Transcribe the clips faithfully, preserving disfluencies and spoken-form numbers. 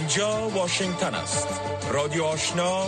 اینجا واشنگتن است. رادیو آشنا،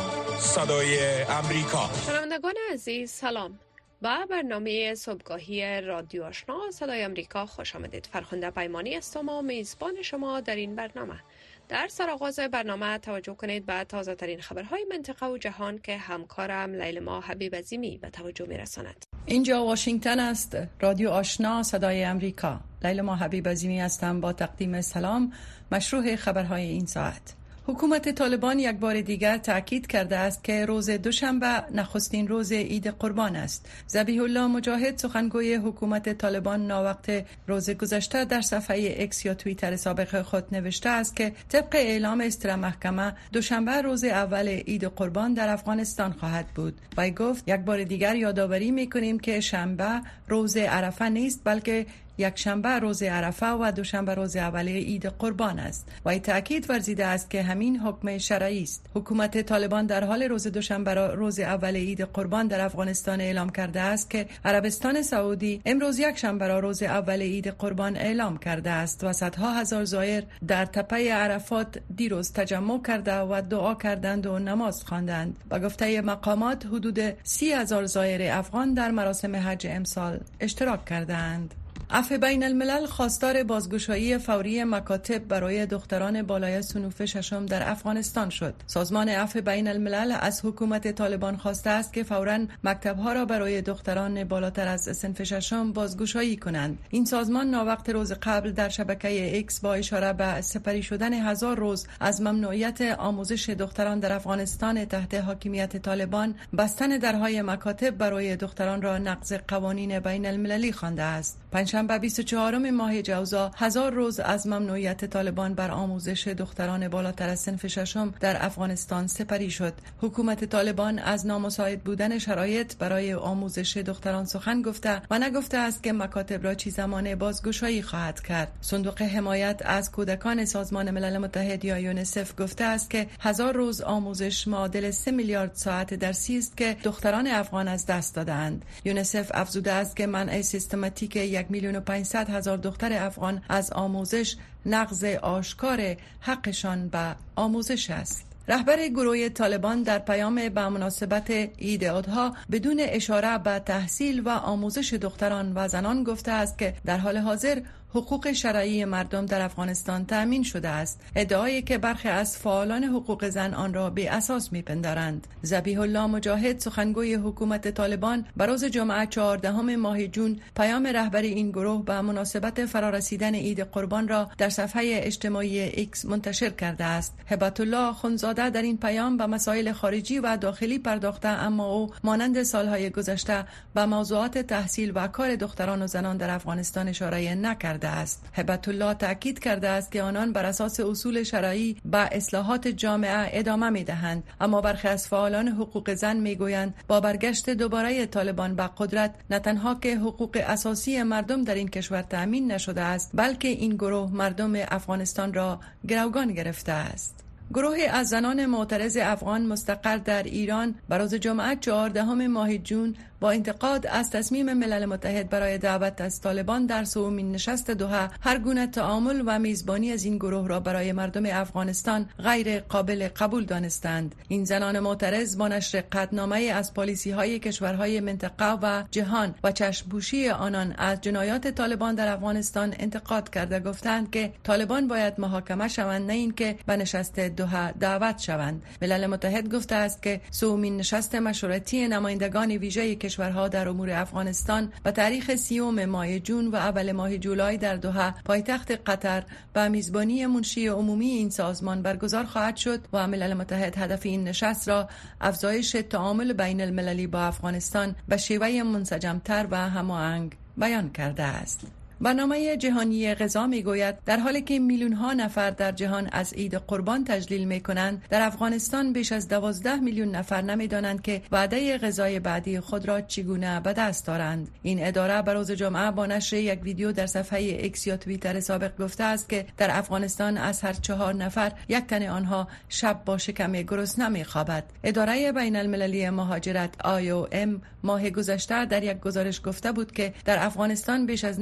صدای امریکا. شنوندگان عزیز سلام. با برنامه صبحگاهی رادیو آشنا صدای امریکا خوش آمدید. فرخنده پیمانی هستم و میزبان شما در این برنامه. در سرآغاز برنامه توجه کنید به تازه ترین خبرهای منطقه و جهان که همکارم لیلما حبیب عظیمی به توجه میرساند. اینجا واشنگتن است. رادیو آشنا صدای امریکا. لیلما حبیب عظیمی هستم با تقدیم سلام. مشروع خبرهای این ساعت. حکومت طالبان یک بار دیگر تاکید کرده است که روز دوشنبه نخستین روز عید قربان است. ذبیح الله مجاهد سخنگوی حکومت طالبان ناوقت روز گذشته در صفحه اکس یا توییتر سابق خود نوشته است که طبق اعلام استر محکمه دوشنبه روز اول عید قربان در افغانستان خواهد بود. وی گفت یک بار دیگر یادآوری می‌کنیم که شنبه روز عرفه نیست، بلکه یک شنبه روز عرفه و دوشنبه روز اول عید قربان است. و تاکید ورزیده است که همین حکم شرعی است. حکومت طالبان در حال روز دوشنبه روز اول عید قربان در افغانستان اعلام کرده است که عربستان سعودی امروز یک شنبه را روز اول عید قربان اعلام کرده است و صدها هزار زائر در تپه عرفات دیروز تجمع کرده و دعا کردند و نماز خواندند. با گفته مقامات حدود سی هزار زائر افغان در مراسم حج امسال اشتراک کردند. عفو بین الملل خواستار بازگشایی فوری مکاتب برای دختران بالای صنوف ششم در افغانستان شد. سازمان عفو بین الملل از حکومت طالبان خواسته است که فوراً مکتب‌ها را برای دختران بالاتر از صنف ششم بازگشایی کنند. این سازمان ناوقت روز قبل در شبکه اکس با اشاره به سپری شدن هزار روز از ممنوعیت آموزش دختران در افغانستان تحت حاکمیت طالبان، بستن درهای مکاتب برای دختران را نقض قوانین بین المللی خوانده است. پنجشنبه بیست و چهارم ماه جوزا هزار روز از ممنوعیت طالبان بر آموزش دختران بالاتر از صنف ششم در افغانستان سپری شد. حکومت طالبان از نامساعد بودن شرایط برای آموزش دختران سخن گفته و نگفته است که مکاتب را چی زمان بازگشایی خواهد کرد. صندوق حمایت از کودکان سازمان ملل متحد یا یونیسف گفته است که هزار روز آموزش معادل سه میلیارد ساعت درسی است که دختران افغان از دست دادند. یونیسف افزوده است که منع سیستماتیک یک میلیون و پانصد هزار دختر افغان از آموزش نقض آشکار حقشان به آموزش است. رهبر گروه طالبان در پیام به مناسبت عید اضحی بدون اشاره به تحصیل و آموزش دختران و زنان گفته است که در حال حاضر حقوق شرعی مردم در افغانستان تأمین شده است. ادعایی که برخی از فعالان حقوق زن آن را بی اساس می‌پندارند. ذبیح الله مجاهد سخنگوی حکومت طالبان بر روز جمعه چهاردهم ماه جون پیام رهبر این گروه به مناسبت فرارسیدن عید قربان را در صفحه اجتماعی اکس منتشر کرده است. هبت الله اخندزاده در این پیام به مسائل خارجی و داخلی پرداخته، اما او مانند سالهای گذشته به موضوعات تحصیل و کار دختران و زنان در افغانستان اشاره نکرد است. هبت الله تاکید کرده است که آنان بر اساس اصول شرعی به اصلاحات جامعه ادامه می‌دهند، اما برخی از فعالان حقوق زن می‌گویند با برگشت دوباره طالبان به قدرت نه تنها که حقوق اساسی مردم در این کشور تأمین نشده است، بلکه این گروه مردم افغانستان را گروگان گرفته است. گروهی از زنان معترض افغان مستقر در ایران بروز جمعه چهاردهم ماه جون با انتقاد از تصمیم ملل متحد برای دعوت از طالبان در سومین نشست دوحه هر گونه تعامل و میزبانی از این گروه را برای مردم افغانستان غیر قابل قبول دانستند. این زنان معترض با نشر قطعنامه از پالیسی‌های کشورهای منطقه و جهان و چشم‌پوشی آنان از جنایات طالبان در افغانستان انتقاد کرده گفتند که طالبان باید محاکمه شوند، نه اینکه به نشست دوحه دعوت شوند. ملل متحد گفته است که سومین نشست مشورتی نمایندگان ویژه کشورها در امور افغانستان به تاریخ سیوم ماه جون و اول ماه جولای در دوحه پایتخت قطر به میزبانی منشی عمومی این سازمان برگزار خواهد شد و ملل متحد هدف این نشست را افزایش تعامل بین المللی با افغانستان به شیوه منسجمتر و هماهنگ بیان کرده است. برنامه جهانی غذا میگوید در حالی که میلیون ها نفر در جهان از عید قربان تجلیل می کنند، در افغانستان بیش از دوازده میلیون نفر نمیدانند که وعده غذای بعدی خود را چگونه به دست دارند. این اداره بر روز جمعه با نشر یک ویدیو در صفحه اکس یا توییتر سابق گفته است که در افغانستان از هر چهار نفر یک تن آنها شب با شکم گرسنه میخوابد. اداره بین المللی مهاجرت آی او ام ماه گذشته در یک گزارش گفته بود که در افغانستان بیش از نصف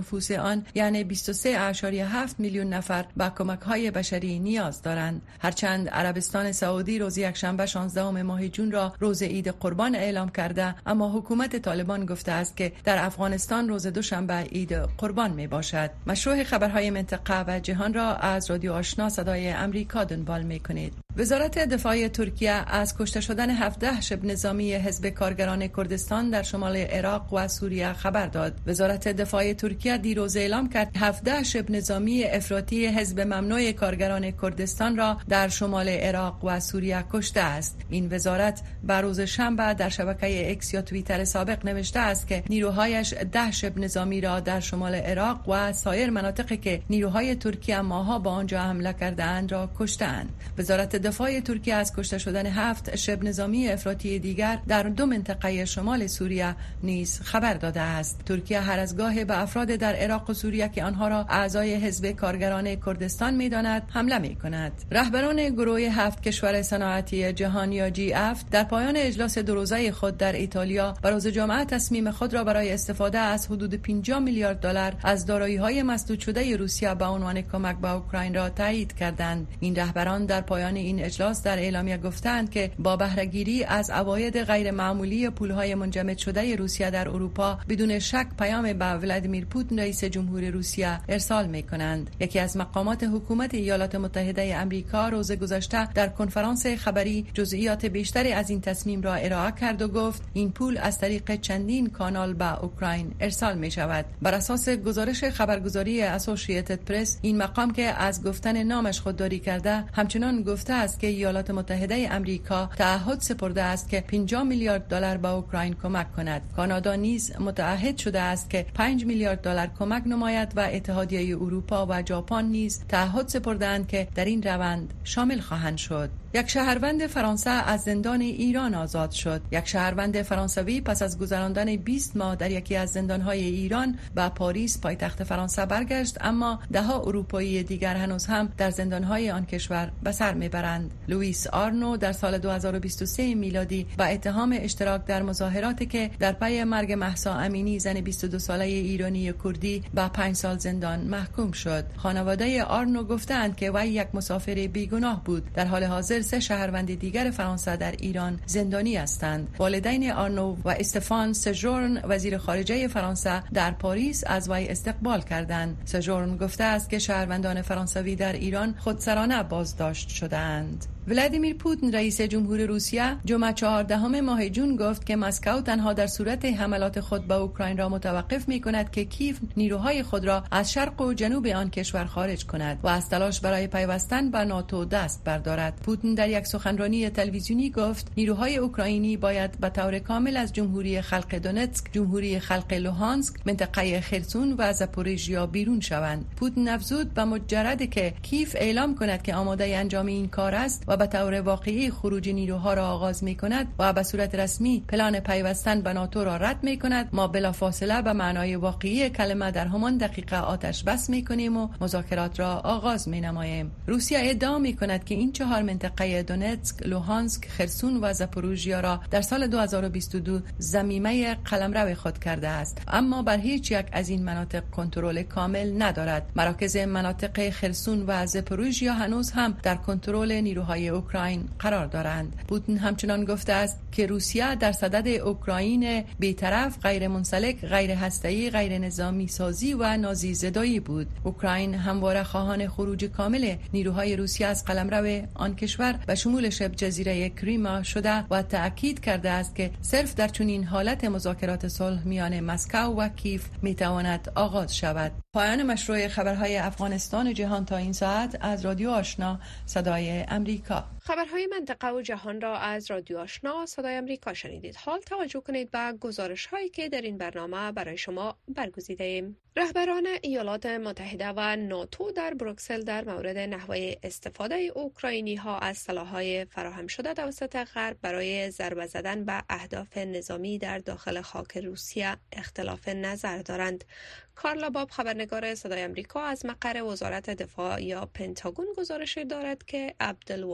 نفوس آن یعنی بیست و سه ممیز هفت میلیون نفر به کمک‌های بشری نیاز دارند. هرچند عربستان سعودی روز یکشنبه شانزدهم ماه جون را روز عید قربان اعلام کرده، اما حکومت طالبان گفته است که در افغانستان روز دوشنبه عید قربان می باشد. مشروع خبرهای منطقه و جهان را از رادیو آشنا صدای امریکا دنبال می کنید. وزارت دفاع ترکیه از کشته شدن هفده شبه نظامی حزب کارگران کردستان در شمال عراق و سوریه خبر داد. وزارت دفاع ترکیه دیروز اعلام کرد هفده شبه نظامی افراطی حزب ممنوع کارگران کردستان را در شمال عراق و سوریه کشته است. این وزارت بر روز شنبه در شبکه اکس یا توییتر سابق نوشته است که نیروهایش ده شبه نظامی را در شمال عراق و سایر مناطقی که نیروهای ترکیه ماها با آنجا حمله کرده‌اند را کشته‌اند. وزارت دفاع ترکیه از کشته شدن هفت شبه نظامی افراطی دیگر در دو منطقه شمال سوریه نیز خبر داده است. ترکیه هر از گاهی به افراد در عراق و سوریه که آنها را اعضای حزب کارگران کردستان می‌داند حمله می‌کند. رهبران گروه هفت کشور صنعتی جهان یا جی هفت در پایان اجلاس دو روزه خود در ایتالیا بر روز جمعه تصمیم خود را برای استفاده از حدود پنجاه میلیارد دلار از دارایی‌های مسدود شده روسیه به عنوان کمک به اوکراین را تایید کردند. این رهبران در پایان این اجلاس در اعلامیه گفتند که با بهره‌گیری از عواید غیر معمولی پول‌های منجمد شده روسیه در اروپا بدون شک پیام به ولادیمیر پوتین رئیس جمهور روسیه ارسال می‌کنند. یکی از مقامات حکومت ایالات متحده آمریکا روز گذشته در کنفرانس خبری جزئیات بیشتری از این تصمیم را ارائه کرد و گفت این پول از طریق چندین کانال به اوکراین ارسال می شود. بر اساس گزارش خبرگزاری اسوسییتد پرس این مقام که از گفتن نامش خودداری کرده همچنان گفته است که ایالات متحده آمریکا تعهد سپرده است که پنجاه میلیارد دلار به اوکراین کمک کند. کانادا نیز متعهد شده است که پنج میلیارد دلار کمک نماید و اتحادیه اروپا و ژاپن نیز تعهد سپردند که در این روند شامل خواهند شد. یک شهروند فرانسه از زندان ایران آزاد شد. یک شهروند فرانسوی پس از گذراندن بیست ماه در یکی از زندان‌های ایران به پاریس پایتخت فرانسه برگشت، اما ده‌ها اروپایی دیگر هنوز هم در زندان‌های آن کشور به سر می‌برند. لوئیس آرنو در سال دو هزار و بیست و سه میلادی با اتهام اشتراک در مظاهراتی که در پی مرگ مهسا امینی زن بیست و دو ساله ایرانی کردی به پنج سال زندان محکوم شد. خانواده آرنو گفتند که وی یک مسافر بیگناه بود. در حال حاضر سه شهروند دیگر فرانسه در ایران زندانی هستند. والدین آرنو و استفان سژورن وزیر خارجه فرانسه در پاریس از وی استقبال کردند. سژورن گفته است که شهروندان فرانسوی در ایران خودسرانه بازداشت شده‌اند. ولادیمیر پوتین رئیس جمهور روسیه جمعه چهاردهم ماه جون گفت که مسکو تنها در صورت حملات خود به اوکراین را متوقف می‌کند که کیف نیروهای خود را از شرق و جنوب آن کشور خارج کند و از تلاش برای پیوستن به ناتو دست بردارد. پوتین در یک سخنرانی تلویزیونی گفت نیروهای اوکراینی باید به طور کامل از جمهوری خلق دونتسک، جمهوری خلق لوهانسک، منطقه خرسون و زاپوریژیا بیرون شوند. پوتین افزود به مجرد که کیف اعلام کند که آماده انجام این کار است و به طور واقعی خروج نیروها را آغاز می کند و به صورت رسمی پلان پیوستن به ناتو را رد می کند، ما بلافاصله به معنای واقعی کلمه در همان دقیقه آتش بس می کنیم و مذاکرات را آغاز می نماییم. روسیه ادعا می کند که این چهار منطقه دونتسک، لوهانسک، خرسون و زاپوریژیا را در سال دو هزار و بیست و دو ضمیمه قلمرو خود کرده است، اما بر هیچ یک از این مناطق کنترل کامل ندارد. مراکز مناطق خرسون و زاپوریژیا هنوز هم در کنترل نیروهای اوکراین قرار دارند. پوتین همچنان گفته است که روسیه در صدد اوکراین بی‌طرف، غیر منسلک، غیر هسته‌ای، غیر نظامی سازی و نازی زدایی بود. اوکراین همواره خواهان خروج کامل نیروهای روسیه از قلمرو آن کشور به شمول شبه جزیره کریما شده و تأکید کرده است که صرف در چنین حالت مذاکرات صلح میان مسکو و کیف میتواند آغاز شود. پایان مشروع خبرهای افغانستان و جهان تا این ساعت از رادیو آشنا صدای امریکا. خبرهای منطقه و جهان را از رادیو آشنا صدای امریکا شنیدید. حال توجه کنید به گزارش هایی که در این برنامه برای شما برگزیده ایم. رهبران ایالات متحده و ناتو در بروکسل در مورد نحوه استفاده اوکراینی ها از سلاح‌های فراهم شده توسط غرب برای ضربه زدن به اهداف نظامی در داخل خاک روسیه اختلاف نظر دارند. کارلا باب، خبرنگار صدای امریکا، از مقر وزارت دفاع یا پنتاگون گزارش دارد که عبدالواجد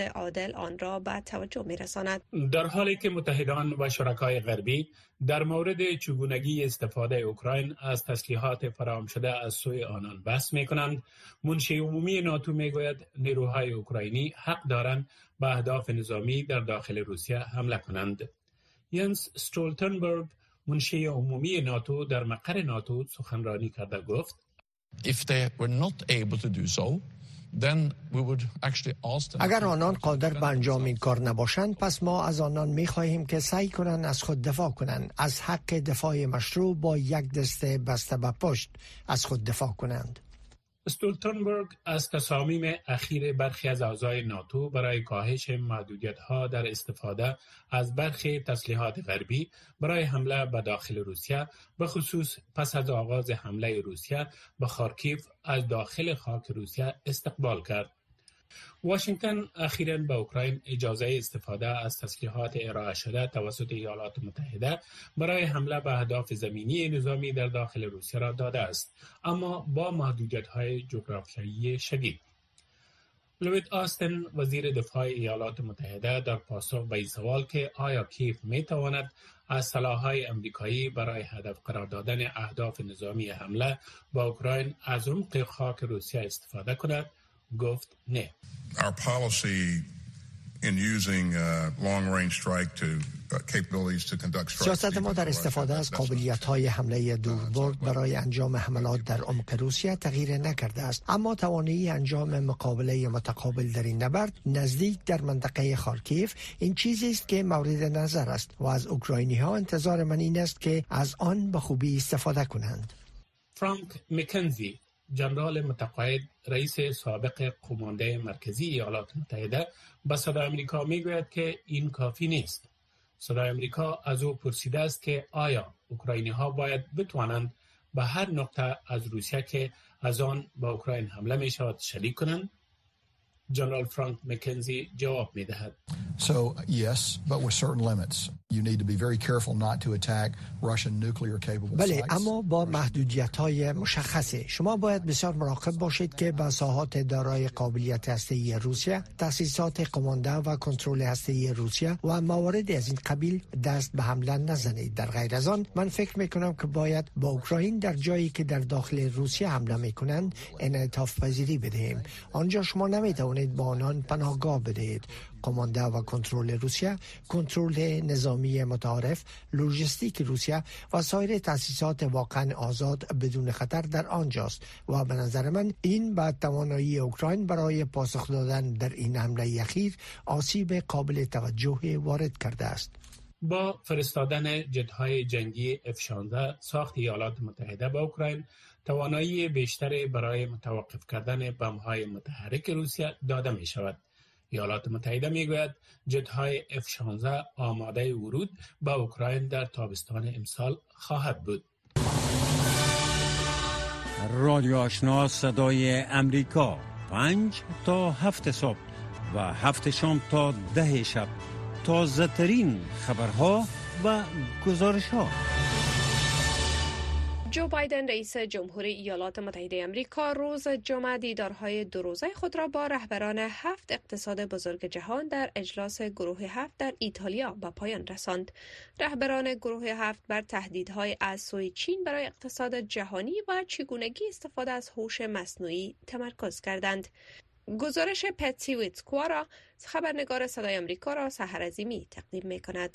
عادل آن را به توجه می‌رساند. در حالی که متحدان و شرکای غربی در مورد چگونگی استفاده اوکراین از تسلیحات فراهم شده از سوی آنان بحث می‌کنند، منشی عمومی ناتو می‌گوید نیروهای اوکراینی حق دارند به اهداف نظامی در داخل روسیه حمله کنند. ینس استولتنبرگ، منشی عمومی ناتو، در مقر ناتو سخنرانی کرده گفت: If they were not able to do so, then we would actually ask them. اگر آنان قادر به انجام این کار نباشند، پس ما از آنان می‌خواهیم که سعی کنند از خود دفاع کنند، از حق دفاع مشروع با یک دسته بسته به پشت از خود دفاع کنند. استولتنبرگ از تصامیم اخیر برخی از اعضای ناتو برای کاهش محدودیت‌ها در استفاده از برخی تسلیحات غربی برای حمله به داخل روسیه، به خصوص پس از آغاز حمله روسیه به خارکیف از داخل خاک روسیه، استقبال کرد. واشنگتن اخیراً به اوکراین اجازه استفاده از تسلیحات ارائه شده توسط ایالات متحده برای حمله به اهداف زمینی نظامی در داخل روسیه را داده است، اما با محدودیت‌های جغرافیایی شدید. لوید آستن، وزیر دفاع ایالات متحده، در پاسخ به این سوال که آیا کیف می‌تواند از سلاح‌های امریکایی برای هدف قرار دادن اهداف نظامی حمله به اوکراین از عمق خاک روسیه استفاده کند، گفت نه. Our policy in using uh, long-range strike to uh, capabilities to conduct strikes. سیاست ما در استفاده از قابلیت‌های حمله دوربرد برای انجام حملات در عمق روسیه تغییر نکرده است، اما توانایی انجام مقابله متقابل در این نبرد نزدیک در منطقه خارکیف این چیزی است که مورد نظر است و از اوکراینی‌ها انتظار من این است که از آن به خوبی استفاده کنند. فرانک مکنزی، جنرال متقاعد، رئیس سابق قمانده مرکزی ایالات متحده، به صدای آمریکا میگوید که این کافی نیست. صدای آمریکا از او پرسیده است که آیا اوکراینی ها باید بتوانند به هر نقطه از روسیه که از آن به اوکراین حمله می شود شلیک کنند؟ جنرال فرانک مکنزی جواب می دهد. So yes, but with certain limits. You need to be very careful not to attack Russian nuclear capable sites. بله، اما با محدودیت‌های مشخصه. شما باید بسیار مراقب باشید که به ساحات دارای قابلیت هسته‌ای روسیه، تأسیسات قمانده و کنترل هسته‌ای روسیه و موارد از این قبیل دست به حمله نزنید. در غیر از آن، من فکر می‌کنم که باید با اوکراین در جایی که در داخل روسیه حمله می‌کنند انعطاف پذیری بدهیم. آنجا شما نمی‌توانید با آنان پناهگاه بدهید. قمانده و کنترل روسیه، کنترل نظامی متعارف، لوجستیک روسیه و سایر تأسیسات واقعا آزاد بدون خطر در آنجاست و به نظر من این به توانایی اوکراین برای پاسخ دادن در این حمله اخیر آسیب قابل توجه وارد کرده است. با فرستادن جت‌های جنگی اف شانزده ساخت ایالات متحده به اوکراین، توانایی بیشتری برای متوقف کردن بمب‌های متحرک روسیه داده می شود. ایالات متحده میگوید جت‌های اف شانزده آماده ورود به اوکراین در تابستان امسال خواهد بود. رادیو آشنا صدای امریکا، پنج تا هفت صبح و هفت شام تا ده شب، تازه ترین خبرها و گزارش‌ها. جو بایدن رئیس جمهوری ایالات متحده آمریکا روز جمعه دیدارهای دو روزه خود را با رهبران هفت اقتصاد بزرگ جهان در اجلاس گروه هفت در ایتالیا به پایان رساند. رهبران گروه هفت بر تهدیدهای از سوی چین برای اقتصاد جهانی و چگونگی استفاده از هوش مصنوعی تمرکز کردند. گزارش پتسی ویتسکوارا، خبرنگار صدای آمریکا، را سحر عظیمی تقدیم می کند.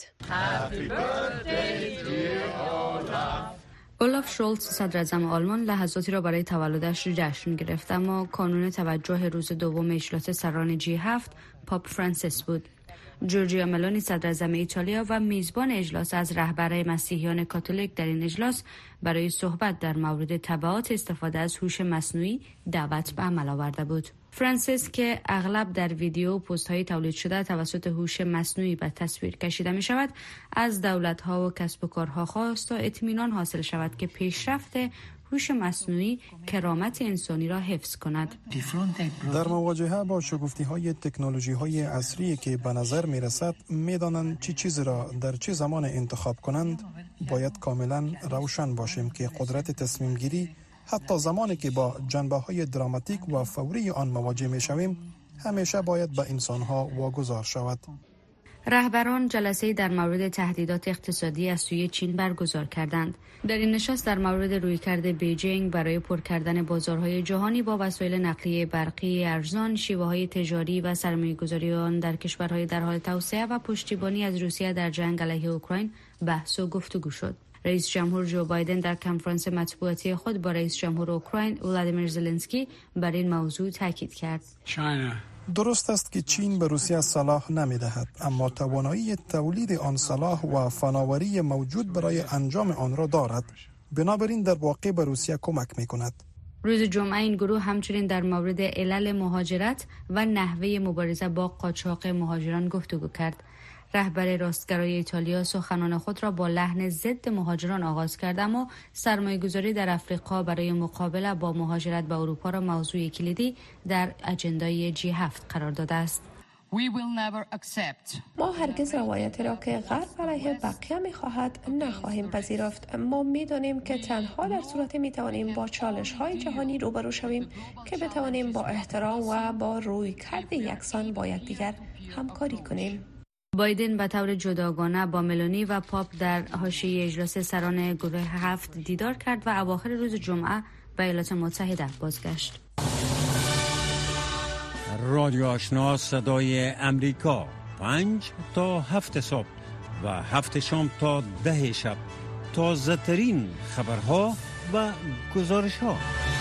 اولاف شولز، صدر اعظم آلمان، لحظاتی را برای تولدش جشن گرفت، اما کانون توجه روز دوم اجلاس سران جی هفت پاپ فرانسیس بود. جورجیا ملونی، صدر اعظم ایتالیا و میزبان اجلاس، از رهبران مسیحیان کاتولیک در این اجلاس برای صحبت در مورد تبعات استفاده از هوش مصنوعی دعوت به عمل آورده بود. فرانسیس که اغلب در ویدیو و پست‌های تولید شده توسط هوش مصنوعی به تصویر کشیده می شود، از دولت‌ها و کسب و کارها خواست تا اطمینان حاصل شود که پیشرفت هوش مصنوعی کرامت انسانی را حفظ کند. در مواجهه با شگفتی‌های تکنولوژی‌های عصری که به نظر می‌رسد می‌دانند چه چیزی را در چه زمان انتخاب کنند، باید کاملا روشن باشیم که قدرت تصمیم گیری حتی زمانی که با جنبه‌های دراماتیک و فوری آن مواجه می‌شویم همیشه باید به انسانها واگذار شود. رهبران جلسه در مورد تهدیدات اقتصادی از سوی چین برگزار کردند. در این نشست در مورد رویکرد بیجینگ برای پر کردن بازارهای جهانی با وسایل نقلیه برقی ارزان، شیوه‌های تجاری و سرمایه‌گذاری آن در کشورهای در حال توسعه و پشتیبانی از روسیه در جنگ علیه اوکراین بحث و گفتگو شد. رئیس جمهور جو بایدن در کنفرانس مطبوعاتی خود با رئیس جمهور اوکراین ولادیمیر زلنسکی بر این موضوع تاکید کرد. درست است که چین به روسیه سلاح نمی‌دهد، اما توانایی تولید آن سلاح و فناوری موجود برای انجام آن را دارد. بنابراین در واقع به روسیه کمک می‌کند. روز جمعه این گروه همچنین در مورد علل مهاجرت و نحوه مبارزه با قاچاق مهاجران گفتگو کرد. رهبر راستگرای ایتالیا سخنان خود را با لحن ضد مهاجران آغاز کرد، اما سرمایه‌گذاری در افریقا برای مقابله با مهاجرت به اروپا را موضوع کلیدی در اجندای جی هفت قرار داده است. ما هرگز روایتی را که غرب علیه بقیه می‌خواهد نخواهیم پذیرفت. ما می‌دانیم که تنها در صورتی می‌توانیم با چالش‌های جهانی روبرو شویم که بتوانیم با احترام و با رویکرد یکسان با یکدیگر همکاری کنیم. بایدن به طور جداگانه با ملونی و پاپ در حاشیه اجلاس سران گروه هفت دیدار کرد و اواخر روز جمعه به ایالات متحده بازگشت. رادیو آشنا صدای امریکا، پنج تا هفت صبح و هفت شام تا ده شب، تازه ترین خبرها و گزارش ها.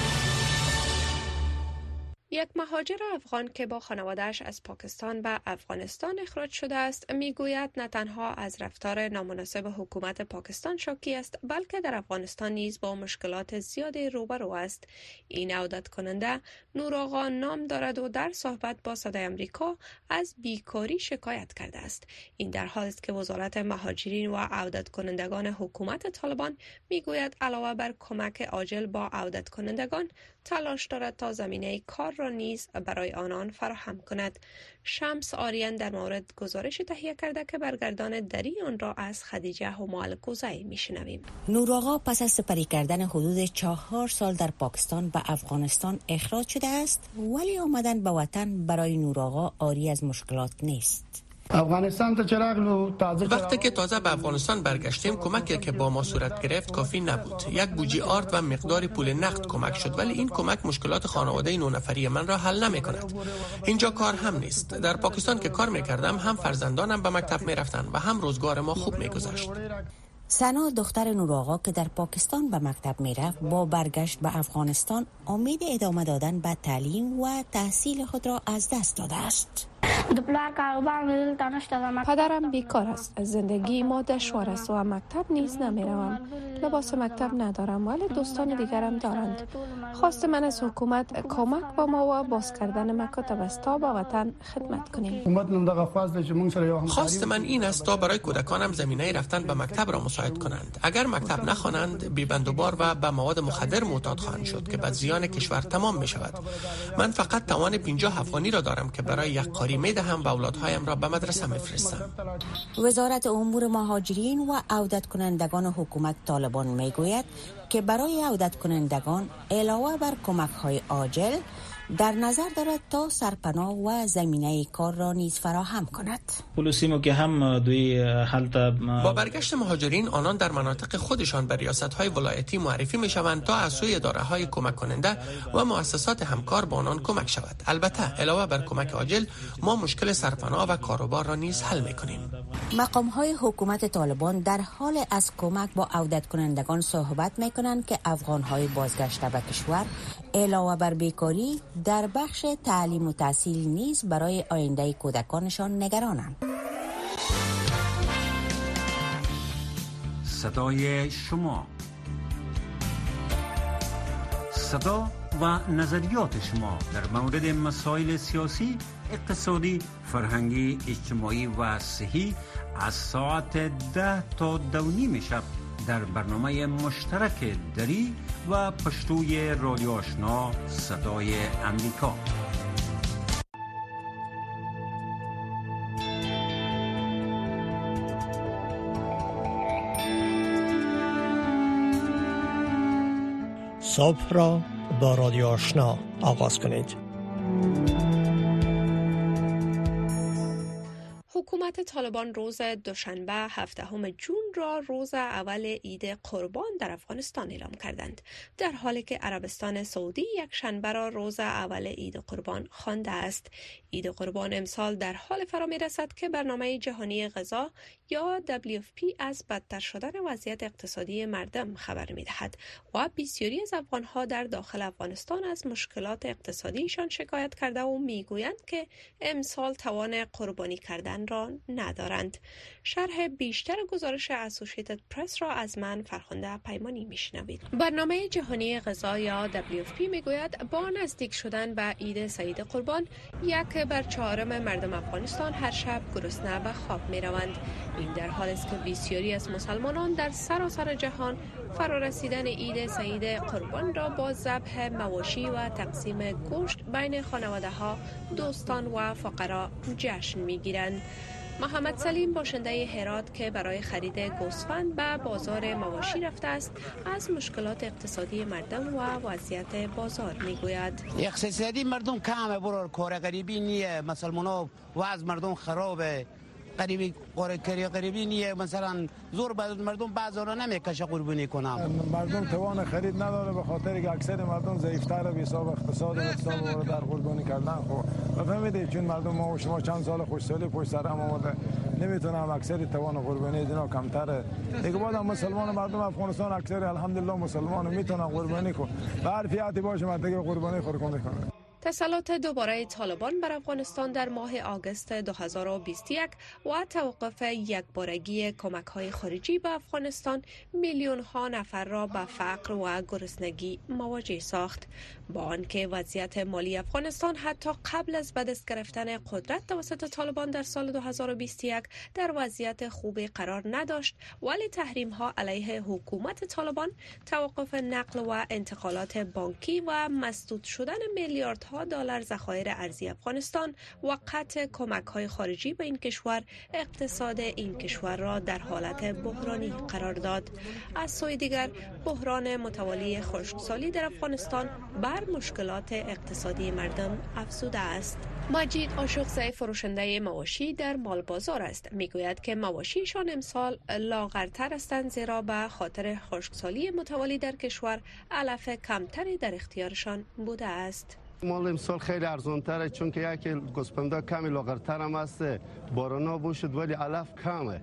یک مهاجر افغان که با خانواده‌اش از پاکستان به افغانستان اخراج شده است میگوید نه تنها از رفتار نامناسب حکومت پاکستان شاکی است، بلکه در افغانستان نیز با مشکلات زیادی روبرو است. این عودت کننده نور آقا نام دارد و در صحبت با صدای امریکا از بیکاری شکایت کرده است. این در حالی است که وزارت مهاجرین و عودت کنندگان حکومت طالبان میگوید علاوه بر کمک عاجل با عودت کنندگان تلاش دارد تا زمینه کار را نیز برای آنان فراهم کند. شمس آریان در مورد گزارش تهیه کرده که برگردان دری آن را از خدیجه همال گوزایی میشنویم. نور آقا پس از سپری کردن حدود چهار سال در پاکستان به افغانستان اخراج شده است، ولی آمدن به وطن برای نور آقا عاری از مشکلات نیست. افغانستان ته چراغلو تازه وقتی که تازه به افغانستان برگشتیم کمکی که با ما صورت گرفت کافی نبود. یک بوجی آرد و مقداری پول نقد کمک شد، ولی این کمک مشکلات خانواده نه نفری من را حل نمی کند. اینجا کار هم نیست. در پاکستان که کار میکردم هم فرزندانم به مکتب میرفتن و هم روزگار ما خوب میگذشت. سنا دختر نور آقا که در پاکستان به مکتب میرفت با برگشت به افغانستان امید ادامه دادن به تعلیم و تحصیل خود را از دست داده است. پدرم بیکار است. زندگی ما دشوار است و مکتب نیز نمیروم. لباس مکتب ندارم ولی دوستان دیگرم دارند. خواست من از حکومت کمک با ما و باز کردن مکاتب است تا با وطن خدمت کنیم. خواست من این است تا برای کودکانم زمینه رفتن به مکتب را مساعد کنند. اگر مکتب نخوانند بی‌بندوبار و به مواد مخدر معتاد خواهند شد که به زیان کشور تمام می شود. من فقط توان پنجاه افغانی را دارم که برای یک قاری میدهم و اولادهایم را به مدرسه میفرستم. وزارت امور مهاجرین و عودت کنندگان حکومت طالبان میگوید که برای عودت کنندگان علاوه بر کمک‌های عاجل در نظر دارد تا سرپناه و زمینه کار را نیز فراهم کند. با برگشت مهاجرین آنان در مناطق خودشان به ریاست‌های ولایتی معرفی می‌شوند تا از سوی اداره‌های کمک کننده و مؤسسات همکار با آنان کمک شود. البته علاوه بر کمک عاجل ما مشکل سرپناه و کاروبار را نیز حل می‌کنیم. مقام‌های حکومت طالبان در حال از کمک با عودت کنندگان صحبت می‌کنند که افغان‌های بازگشته به کشور علاوه بر بیکاری در بخش تعلیم و تحصیل نیز برای آینده کودکانشان نگرانند. صدای شما، صدا و نظریات شما در مورد مسائل سیاسی، اقتصادی، فرهنگی، اجتماعی و صحی از ساعت ده تا دو نیم شب در برنامه مشترک دری و پشتوی رادیو آشنا صدای امریکا. صبح را با رادیو آشنا آغاز کنید. حکومت طالبان روز دوشنبه هفدهم جون را روز اول عید قربان در افغانستان اعلام کردند، در حالی که عربستان سعودی یک شنبه را روز اول عید قربان خوانده است. عید قربان امسال در حال فرا می‌رسد که برنامه جهانی غذا یا دبلیو اف پی از بدتر شدن وضعیت اقتصادی مردم خبر می‌دهد و بسیاری از افغان‌ها در داخل افغانستان از مشکلات اقتصادیشان شکایت کرده و می‌گویند که امسال توان قربانی کردن را ندارند. شرح بیشتر گزارش اسوسییتد پرس را از من فرخنده پیمانی میشنوید. برنامه جهانی غذا یا دبلیو اف پی میگوید با نزدیک شدن به عید سعید قربان یک بر چهارم مردم افغانستان هر شب گرسنه به خواب میروند. این در حالی است که بسیاری از مسلمانان در سراسر جهان فرارسیدن عید سعید قربان را با ذبح مواشی و تقسیم گوشت بین خانواده ها، دوستان و فقرا جشن میگیرند. محمد سلیم باشنده هرات که برای خرید گوسفند به بازار مواشی رفته است، از مشکلات اقتصادی مردم و وضعیت بازار میگوید. اقتصادی مردم کمه، برای کار غریبی نیه، مسلمانا وضع مردم خرابه، قریبی قریبی قریبی نیه، مثلا زور بعض مردم بعضا نمیکشه قربانی کنم. مردم توان خرید نداره به خاطر که اکثر مردم ضعیف‌تر به حساب اقتصاد اقتصاد وارد در قربانی کردن. خب بفهمید چون مردم ما و شما چند سال خوشحالی پشت سر هم آمده، نمیتونم اکثر توان قربانی اینا کمتره. دیگه بعد مسلمان مردم افغانستان اکثر الحمدلله مسلمان میتونن قربانی کنن. به هر فیاتی باشه مردم قربانی خورکنه کنه. تسلط دوباره طالبان بر افغانستان در ماه آگوست دو هزار و بیست و یک و توقف یکبارگی کمک‌های خارجی به افغانستان میلیون‌ها نفر را به فقر و گرسنگی مواجه ساخت. با آنکه وضعیت مالی افغانستان حتی قبل از به دست گرفتن قدرت توسط طالبان در سال دو هزار و بیست و یک در وضعیت خوبی قرار نداشت، ولی تحریم‌ها علیه حکومت طالبان، توقف نقل و انتقالات بانکی و مسدود شدن میلیاردها دلار ذخایر ارزی افغانستان و قطع کمک‌های خارجی به این کشور اقتصاد این کشور را در حالت بحرانی قرار داد. از سوی دیگر بحران متوالی خشکسالی در افغانستان بر مشکلات اقتصادی مردم افزوده است. مجید عاشقزی فروشنده مواشی در مال بازار است. میگوید که مواشیشان امسال لاغرتر هستند زیرا به خاطر خشکسالی متوالی در کشور علف کمتری در اختیارشان بوده است. مال امسال خیلی ارزان تره چون که یک گوسفندا کمی لاغرتر هم است، بارانا بوشد ولی علف کمه.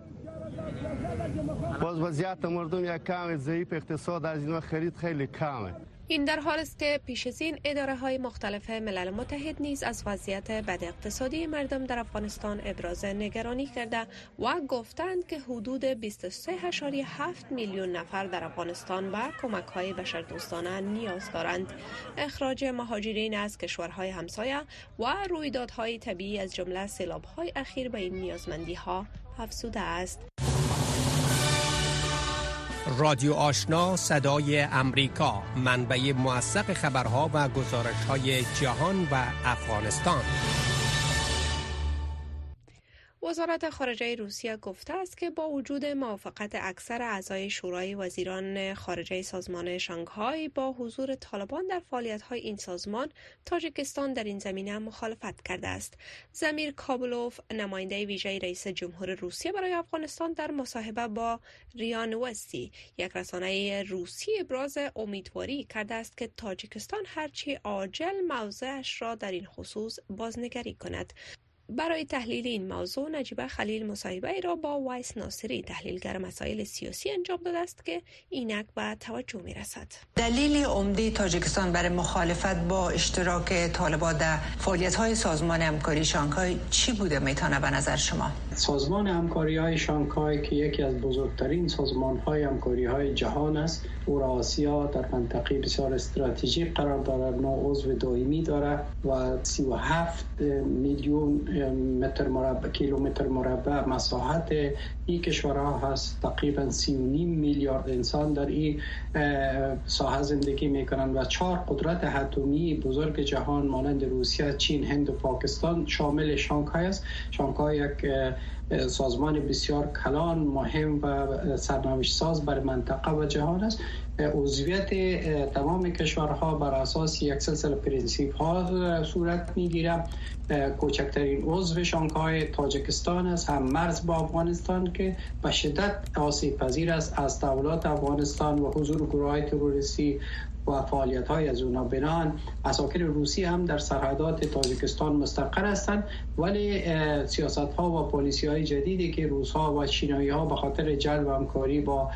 باز وضعیت مردم یک کم ضعیف، اقتصاد از اینا خرید خیلی کمه. این در حال است که پیش از این اداره های مختلف ملل متحد نیز از وضعیت بد اقتصادی مردم در افغانستان ابراز نگرانی کرده و گفتند که حدود بیست و سه ممیز هفت میلیون نفر در افغانستان به کمک های بشردوستانه نیاز دارند. اخراج مهاجرین از کشورهای همسایه و رویدادهای طبیعی از جمله سیلاب های اخیر به این نیازمندی ها افزوده است. رادیو آشنا صدای امریکا، منبع موثق خبرها و گزارش‌های جهان و افغانستان. وزارت خارجه روسیه گفته است که با وجود موافقت اکثر اعضای شورای وزیران خارجه سازمان شانگهای با حضور طالبان در فعالیت‌های این سازمان، تاجیکستان در این زمینه مخالفت کرده است. زمیر کابلوف، نماینده ویژه رئیس جمهور روسیه برای افغانستان، در مصاحبه با ریا نوستی، یک رسانه روسی، ابراز امیدواری کرده است که تاجیکستان هرچی عاجل موضعش را در این خصوص بازنگری کند. برای تحلیل این موضوع نجیبه خلیل مصاحبه را با وایس ناصری، تحلیلگر مسائل سیاسی، انجام داده است که اینک به توجه می رسد. دلیل عمده تاجیکستان برای مخالفت با اشتراک طالبان در فعالیت‌های سازمان همکاری شانگهای چی بوده میتونه به نظر شما؟ سازمان همکاری های شانگهای که یکی از بزرگترین سازمان‌های همکاری های جهان است، اوراسیا در منطقه بسیار استراتژیک قرار دارد، نو عضو دائمی دارد و سی و هفت میلیون متر مربع کیلومتر مربع مساحت این کشورها هست. تقریبا سی و نیم میلیارد انسان در این ساحه زندگی میکنند و چهار قدرت اتمی بزرگ جهان مانند روسیه، چین، هند و پاکستان شامل شانگهای است. شانگهای یک سازمان بسیار کلان، مهم و سرنوشت ساز بر منطقه و جهان است. عضویت تمام کشورها بر اساس یک سلسله پرینسیپ ها صورت میگیره. کوچکترین عضو شانگهای تاجیکستان است، هم مرز با افغانستان که به شدت آسیب پذیر است از تحولات افغانستان و حضور گروه‌های تروریستی و فعالیت‌های از اونا. بنان اساکر روسی هم در سرحدات تاجیکستان مستقر هستند، ولی سیاست‌ها و پالیسی‌های جدیدی که روس‌ها و چینایی‌ها به خاطر جلب همکاری با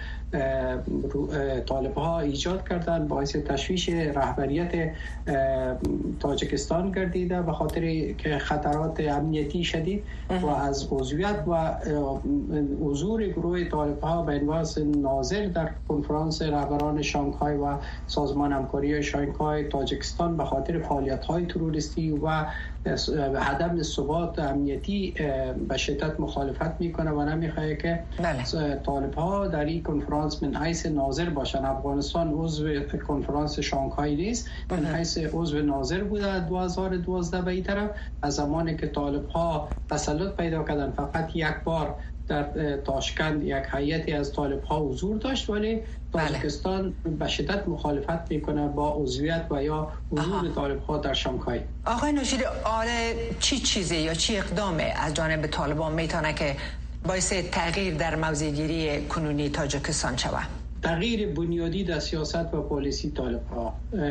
طالب‌ها ایجاد کردن باعث تشویش رهبریت تاجیکستان گردیده به خاطر که خطرات امنیتی شدید و از عضویت و حضور گروه طالب‌ها به عنوان ناظر در کنفرانس رهبران شانگهای و سازمان همکاری شانگهای تاجیکستان به خاطر فعالیت‌های تروریستی و عدم ثبات امنیتی به شدت مخالفت میکنه و نمیخواد که طالب‌ها در این کنفرانس من حیث ناظر باشن. افغانستان عضو کنفرانس شانگهای نیست، من حیث عضو ناظر بوده دو هزار و دوازده به این طرف. از زمانی که طالب‌ها تسلط پیدا کردن فقط یک بار در تاشکند یک هیئتی از طالب‌ها حضور داشت، ولی تاجیکستان به شدت مخالفت میکنه با عضویت و یا حضور طالب‌ها در شانگهای. آقای نوشیری، آره چی چیزی یا چی اقدامی از جانب طالبان میتونه که باعث تغییر در موضع‌گیری کنونی تاجیکستان شود؟ تغییر بنیادی در سیاست و پالیسی طالب‌ها،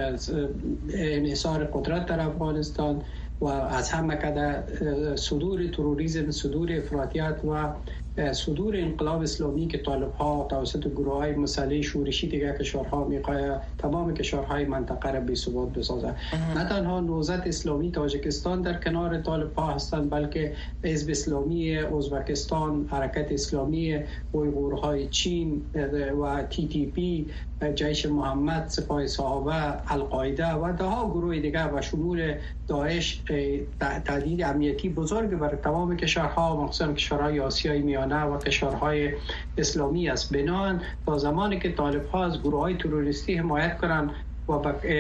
انحصار قدرت در افغانستان و از همه کده صدور تروریسم، صدور افراطیت و صدور انقلاب اسلامی که طالب‌ها توسط گروه‌های مسلح شورشی دیگر کشورها می‌خواهند تمام کشورهای منطقه را بی‌ثبات بسازند. نه تنها نهضت اسلامی تاجیکستان در کنار طالب‌ها هستند، بلکه حزب اسلامی ازبکستان، حرکت اسلامی اویغورهای چین و تی تی پی، جیش محمد، سپاه صحابه، القاعده و دهها گروه دیگر و شمول داعش تهدید امنیتی بزرگ بر تمام کشورها، مخصوصا کشورهای آسیای میانه و کشورهای اسلامی است. بنابراین تا زمانی که طالب‌ها از گروه‌های تروریستی حمایت کنند و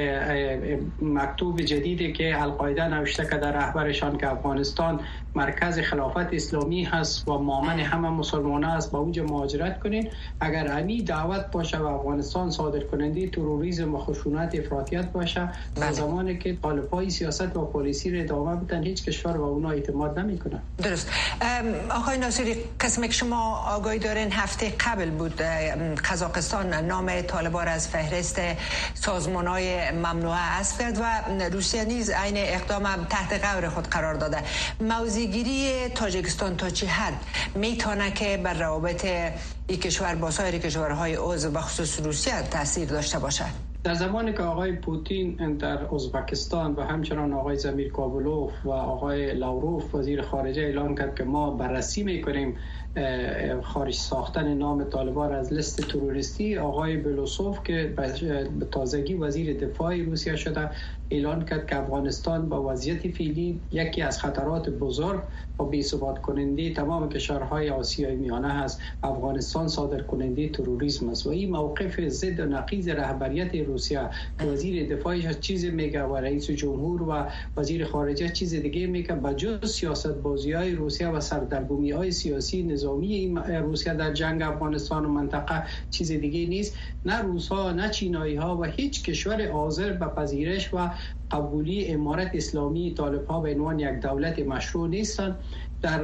مکتوب جدیدی که القاعده نوشته که در رهبرشان که افغانستان مرکز خلافت اسلامی هست و مامن همه مسلمانان است با اوج مهاجرت کنین، اگر همی دعوت باشه و افغانستان صادر کننده تروریسم و خشونت افراطیت باشه، در زمانی که طالب‌های سیاست و پالیسی را ادامه بدن هیچ کشور و اونا اعتماد نمیکنه. درست. آقای ناصری، قسمی که شما آگاهی دارین هفته قبل بود قزاقستان نام طالبان از فهرست سازمان‌های ممنوعه حذف کرد و روسیه نیز عین اقدام تحت غور خود قرار داده. موضع‌گیری تاجیکستان تا چه حد میتونه که بر روابط این کشور با سایر کشورهای عضو و خصوص روسیه تاثیر داشته باشه؟ در زمانی که آقای پوتین در ازبکستان و همچنان آقای زمیر کابلوف و آقای لاوروف وزیر خارجه اعلام کرد که ما بررسی میکنیم خارج ساختن نام طالبان از لیست تروریستی، آقای بلوسوف که به تازگی وزیر دفاع روسیه شده اعلان کرد که افغانستان با وضعیت فعلی یکی از خطرات بزرگ و بی‌ثبات کننده تمام کشورهای آسیای میانه است. افغانستان صادر کننده تروریسم است و این موقف ضد و نقیض رهبریت روسیه. وزیر دفاعش چیز میگه و رئیس جمهور و وزیر خارجه چیز دیگه میگه. بجز سیاست بازی‌های روسیه و سردرگمی‌های سیاسی نظامی روسیه در جنگ افغانستان و منطقه چیز دیگه نیست. نه روس‌ها نه چینایی‌ها و هیچ کشور حاضر به پذیرش و قبولی امارت اسلامی طالب‌ها به عنوان یک دولت مشروع نیستند. در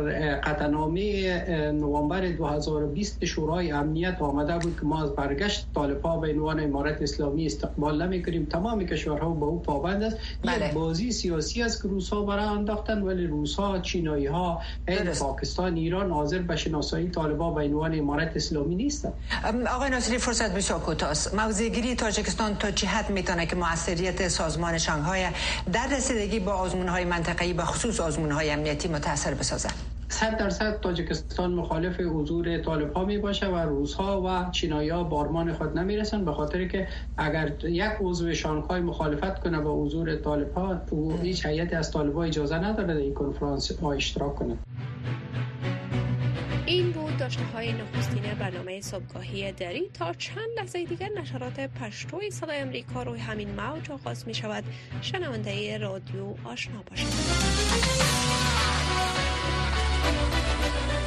قطعنامه نوامبر دو هزار و بیست شورای امنیت آمده بود که ما از برگشت طالب‌ها به عنوان امارت اسلامی استقبال نمی‌کنیم. تمام کشورها به او پابند است. بله. یک بازی سیاسی است که روس‌ها برای انداختن، ولی روس‌ها، چینایی‌ها، پاکستان، ایران حاضر به شناسایی طالب‌ها به عنوان امارت اسلامی نیستند. آقای ناصری، فرصت بسیار کوتاه است. موضع‌گیری تاجیکستان تا چه حد میتونه که موثریت سازمان شانگهای در رسیدگی با آزمون‌های منطقه‌ای به خصوص آزمون‌های امنیتی متأثر بسازه؟ صد درصد تاجیکستان مخالف حضور طالب‌ها می باشه و روس‌ها و چینایی‌ها به آرمان خود نمیرسن، به خاطر که اگر یک عضو شانگهای مخالفت کنه با حضور طالب‌ها، هیچ هیئتی از طالب‌ها اجازه نداره در این کنفرانس ها اشتراک کنه. این بود داشته های نخستین برنامه صبحگاهی دری. تا چند لحظه دیگر نشرات پشتوی صدای امریکا روی همین موج آغاز می شود. شنونده رادیو آشنا باشید.